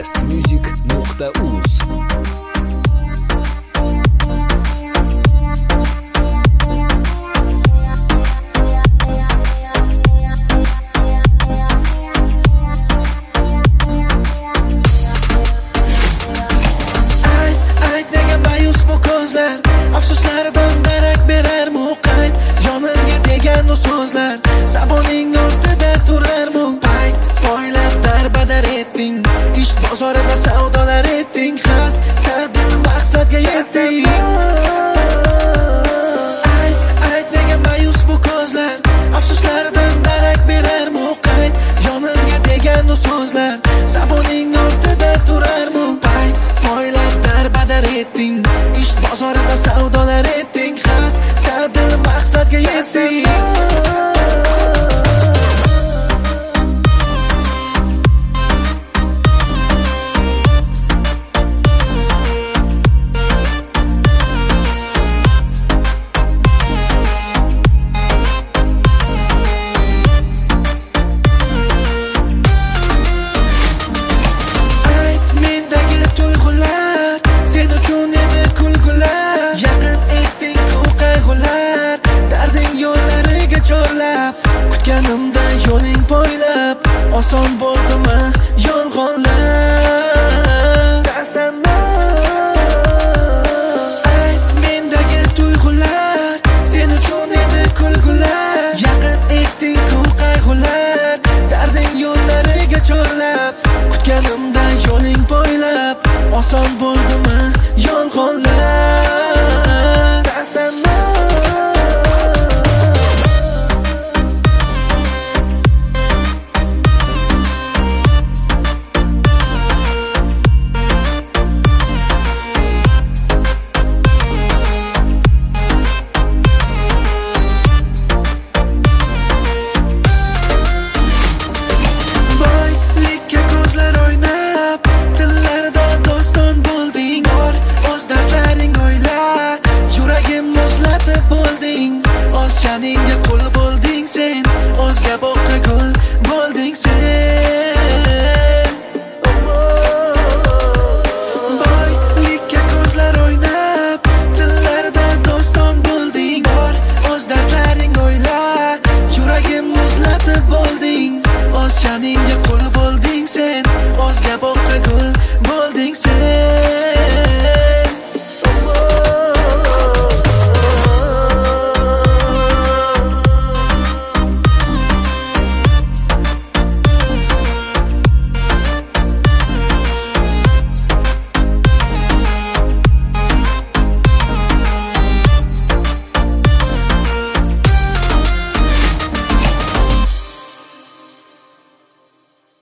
Bestmusic.uz. Afsuslaridan darak berarmi qayd jonimga degan o so'zlar zaboning ortida turarmi payt poylab darbadar etding ish bozorida savdolar etding xas tadil maqsadga yetding ayt nega mayus bu ko'zlar afsuslaridan darak berarmi qayd jonimga degan o so'zlar zaboning ortida turarmi payt poylab darbadar etding ish bozorida savdolar etding xas tadil maqsadga yetding kutganimda yo'ling poylab oson bo'ldimi yolg'onlar ayt mendagi tuyg'ular sen uchun edi kulgular yaqin etding-ku qayg'ular darding yo'llariga chorlab kutganimda yo'ling poylab oson bo'ldimi yolg'onlar